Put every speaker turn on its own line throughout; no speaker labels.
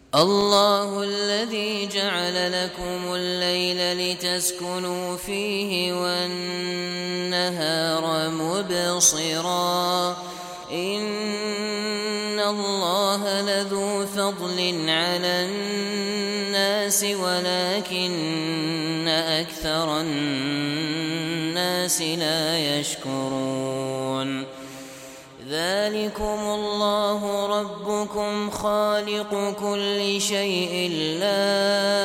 الله الذي جعل لكم الليل لتسكنوا فيه والنهار مبصرا إن الله لذو فضل على الناس ولكن أكثر الناس لا يشكرون ذلكم الله ربكم خالق كل شيء لا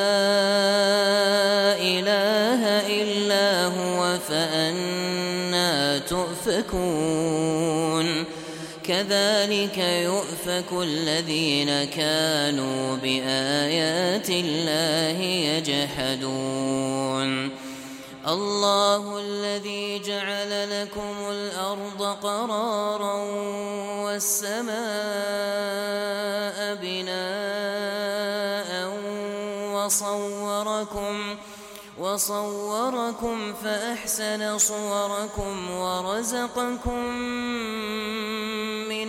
إله إلا هو فأنى تؤفكون كذلك يؤفك الذين كانوا بآيات الله يجحدون الله الذي جعل لكم الأرض قرارا والسماء بناء وصوركم فأحسن صوركم ورزقكم من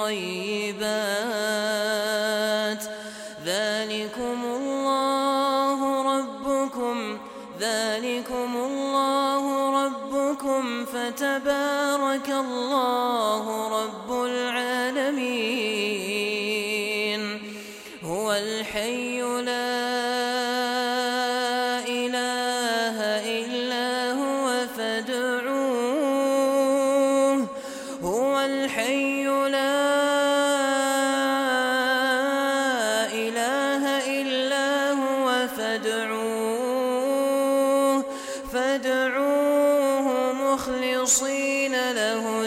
الطيبات ذلكم الله ربكم فتبارك الله رب العالمين هو الحي لا إله إلا هو فادعوه هو الحي لا إله إلا هو فادعوه مخلصين له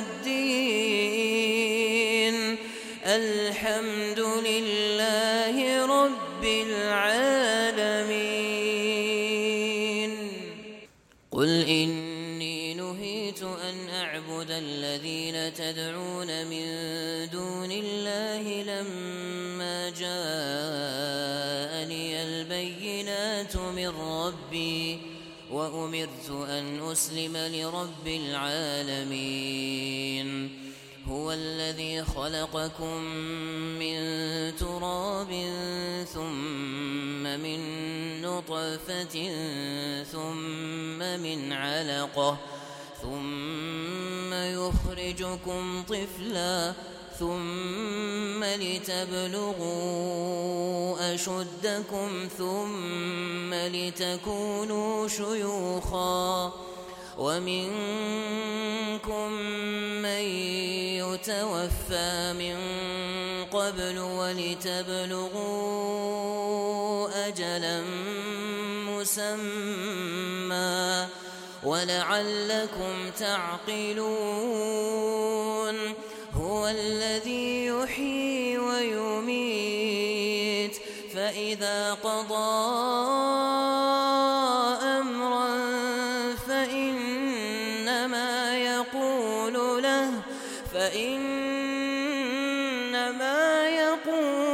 الدين الحمد لله رب العالمين قل إني نهيت أن أعبد الذين تدعون من دون الله لما جاءني البينات من ربي وأمرت أن أسلم لرب العالمين هو الذي خلقكم من تراب ثم من نطفة ثم من علقة ثم يخرجكم طفلا ثم لتبلغوا أشدكم ثم لتكونوا شيوخا ومنكم من يتوفى من قبل ولتبلغوا أجلا مسمى ولعلكم تعقلون هو الذي يحيي ويميت فإذا قضى أمرا فإنما يقول